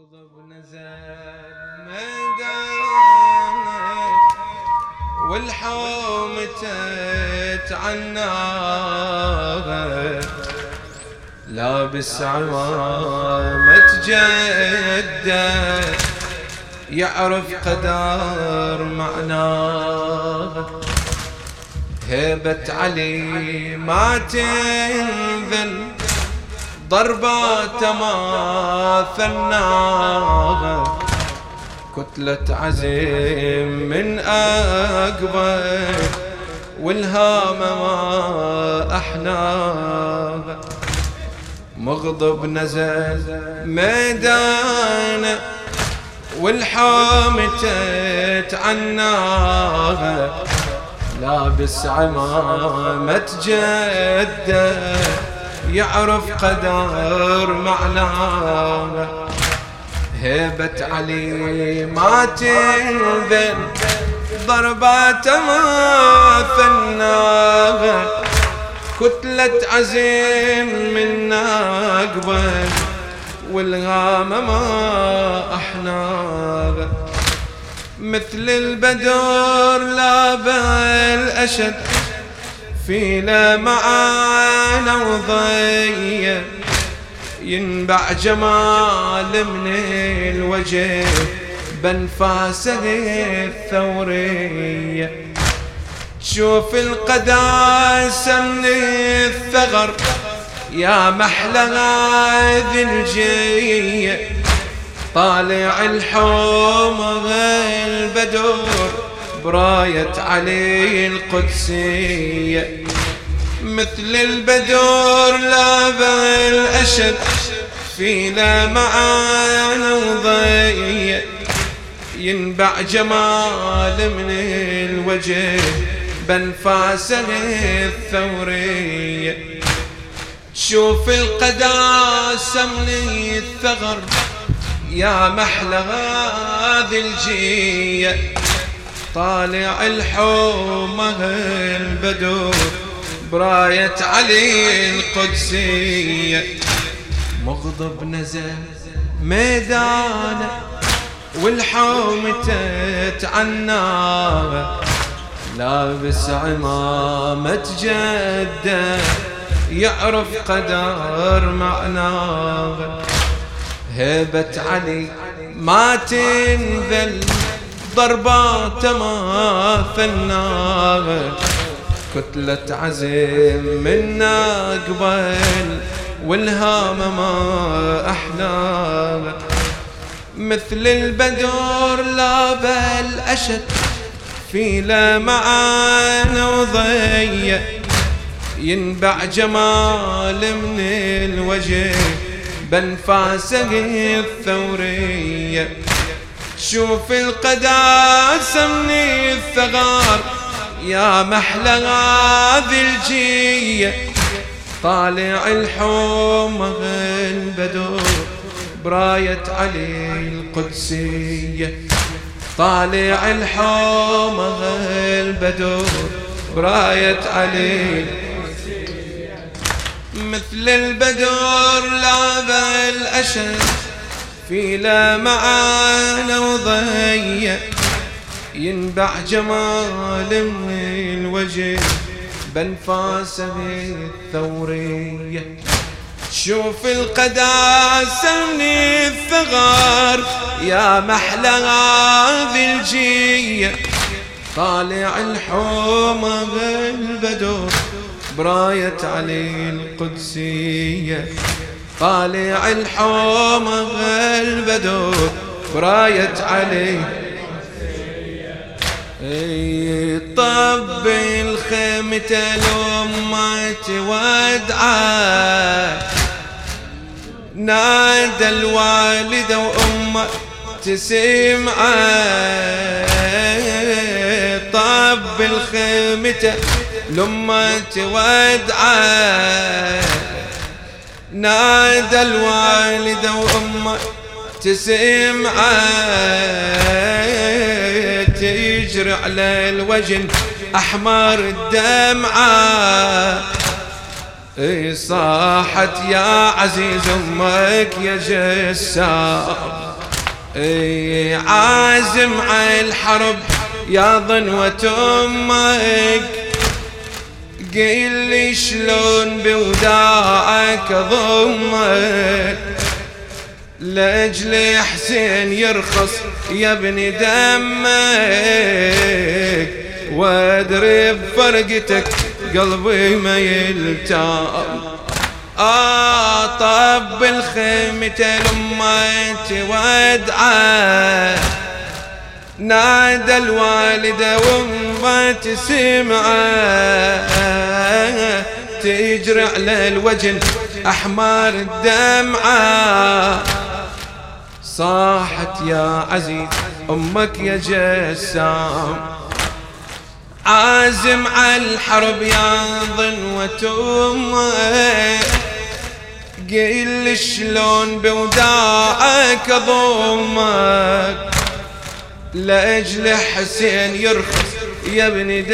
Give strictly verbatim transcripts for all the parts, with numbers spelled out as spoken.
مغضب نزل ميدان والحومة تعناها لابس عمامة جدة يعرف قدر معناها هيبة علي ما تنذل ضربات ما ثناها كتلة عزيم من أقبل والهام ما أحناها مغضب نزل ميدان والحامة تعناها لابس عمامة جدة يعرف قدر معناها هيبة علي ما تنذل ضربات ما ثناها كتلة عزيم من أقبل والغامة ما أحناها مثل البدر لا بالأشد في لمعان وضيّ ينبع جمال من الوجه بنفاسه الثورية تشوف القداسة من الثغر يا محلى هذه الجية طالع الحوم البدر براية علي القدسية مثل البدر لا بالأشد في لمعان وضيّ ينبع جمال من الوجه بنفاسه الثورية شوف القداسة من الثغر يا محلى هذه الجية طالع الحومة البدر براية علي القدسية مغضب نزل ميدان والحومة تعناها لابس عمامة جدة يعرف قدر معناها هيبة علي ما تنذل ضربات ما ثناها كتلة عزيم من أقبل والهام ما أحناها مثل البدر لا بالأشد في لمعان وضيّ ينبع جمال من الوجه بنفاسه الثورية شوف القداسة من الثغار يا محلى هذه الجية طالع الحومة البدر براية علي القدسية طالع الحومة البدر براية علي مثل البدر لا بالأشد في لمعان وضيّ ينبع جمال من الوجه بنفاسه الثورية شوف القداسة من الثغار يا محلى هذه الجية طالع الحومة البدر براية علي القدسية طالع الحومة البدر براية علي طب الخيمة لما تودعه نادى الوالدة وأمه تسمعه طب الخيمة لما تودعه نادى الوالدة وأمه تسمعه تجري على الوجن أحمر الدمعة صاحت يا عزيز أمك يا جسار اي عازم على الحرب يا ضنوة امك، قيل لي شلون بوداعك اضمك، لاجل حسين يرخص يا ابن دمك، وادري بفرقتك قلبي ما يلتام. آه طب الخيمة لما تودعه، نادى الوالدة وما تسمعه، تجري على الوجن أحمر الدمعة، صاحت يا عزيز أمك يا جسام، عازم على الحرب يا ضنوة أمك، قيل شلون بوداعك أضمك، لأجل حسين يرخص يا ابن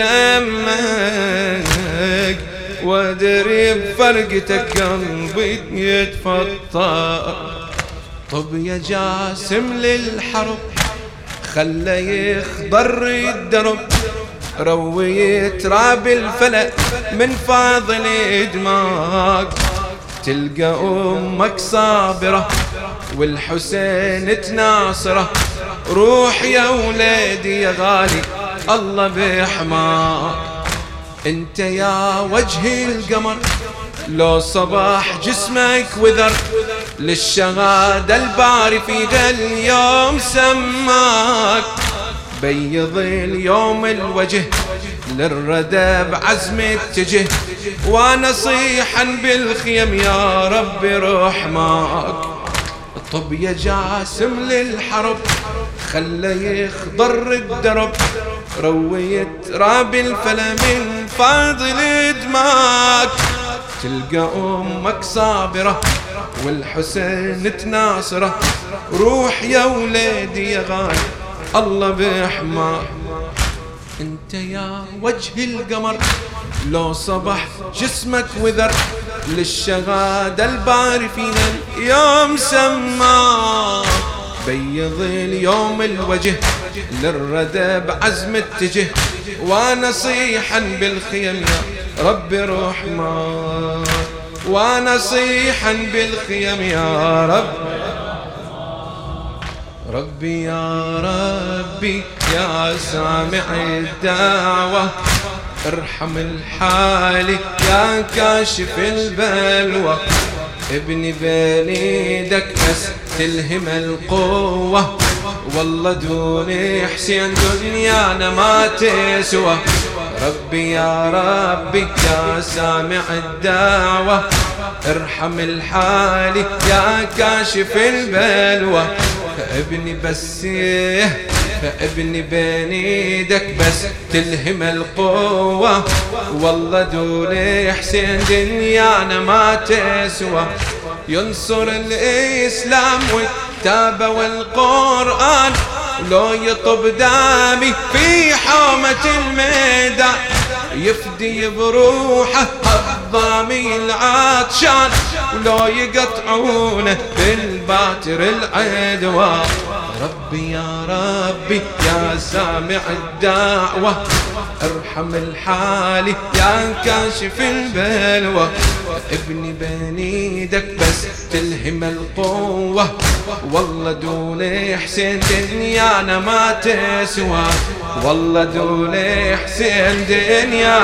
دمك، وادري بفرقتك قلبي يتفطر. طب يا جاسم للحرب خلى يخضر الدرب، روي تراب الفلق من فاضل دماغ، تلقى أمك صابرة والحسين تناصره، روح يا ولادي يا غالي الله بحماك، انت يا وجه القمر لو صباح جسمك وذر، للشهادة الباري في ذا اليوم سماك، بيض اليوم الوجه للردى بعزم اتجه، ونصيحا بالخيم يا رب رحماك. طب يا جاسم للحرب خلى يخضر الدرب، روي تراب الفلا من فاضل دماك، تلقى أمك صابرة والحسين تناصره، روح يا ولادي يا غالي الله بحماك، انت يا وجه القمر لو صبح جسمك وذر، للشهادة الباري فينا اليوم سماك، بيض اليوم الوجه للردى بعزم اتجه، ونصيحا بالخيم يا رب رحماك، ونصيحا بالخيم يا رب، ربي يا ربي يا سامع الدعوة، ارحم الحالي يا كاشف البلوى، ابني بين ايدك بس تلهم القوة، والله دوني حسين دنيانا ما تسوى، ربي يا ربي يا سامع الدعوة، ارحم الحالي يا كاشف البلوى، فابني بس فابني بين ايدك بس تلهم القوة، والله دون حسين دنيانا ما تسوى، ينصر الإسلام والكتاب والقرآن، ولو يطب دامي في حومة الميدان، يفدي بروحه الضامي العطشان، ولو يقطعونه بالباتر العدوان، ربي يا ربي يا سامع الدعوة، ارحم الحالي يا كاشف البلوى، ابني بين ايدك بس تلهم القوة، والله دون حسين دنيانا ما تسوى، والله دون حسين دنيا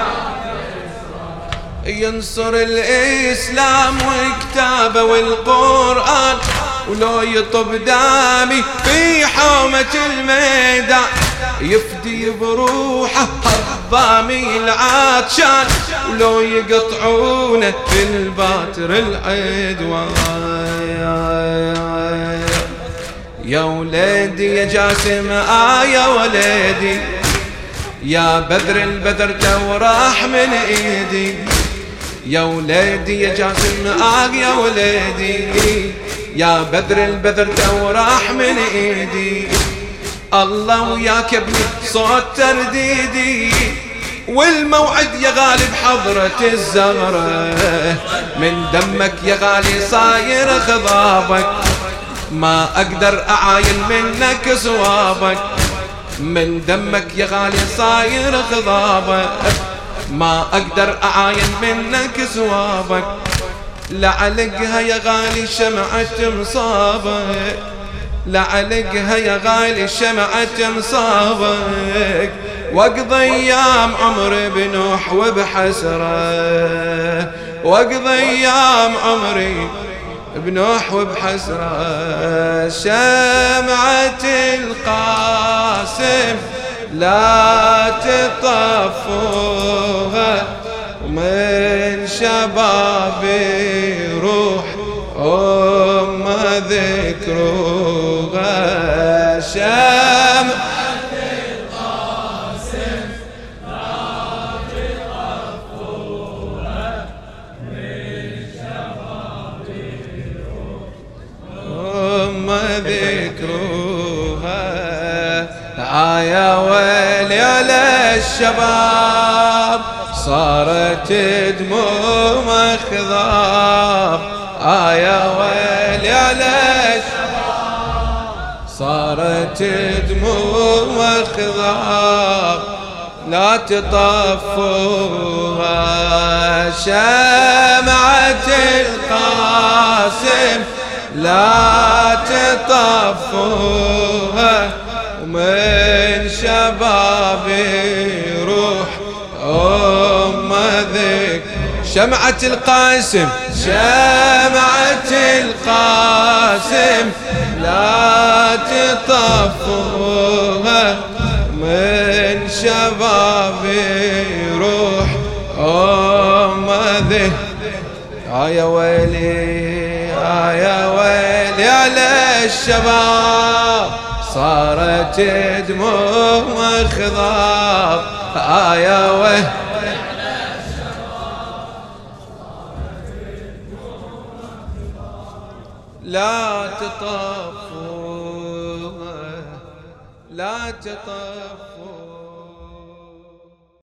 ينصر الإسلام وكتابه والقرآن، ولو يطب دامي في حومة الميدان، يفدي بروحه الضامي العطشان، ولو يقطعونه في الباتر العدوان، يا ولادي يا جاسم آه يا ولادي، يا بدر البدر تو راح من ايدي، يا ولادي يا جاسم آه يا ولادي، يا بدر البدر تو راح من ايدي، الله وياك ابني صوت ترديدي، والموعد يا غالي بحضرة الزهرة، من دمك يا غالي صاير خضابك، ما أقدر أعاين منك صوابك، من دمك يا غالي صاير خضابك، ما أقدر أعاين منك صوابك، لعلقها يا غالي شمعة مصابك، لعلقها يا غالي شمعة مصابك، واقضي ايام عمري بنوح وبحسرة، واقضي ايام عمري بنوح وبحسرة. شمعة القاسم لا تطفوها، ومن شبابي روح أم ذكروها. شمعة القاسم لا تطفوها، من شبابي روح أم ذكروها. يا ويلي على الشباب صارت دموم خضاب، آه يا ويلي على الشباب صارت دموم خضاب، لا تطفوها. شمعة القاسم لا تطفوها، ومن شبابي روح أم ذك. شمعة القاسم شمعة القاسم لا تطفوها، من شبابي روح أم ذك. آه يا ويلي آه يا ويلي على الشباب صارت دموم خضاب، آه يا ويلي لا تطفوها، لا تطفوها.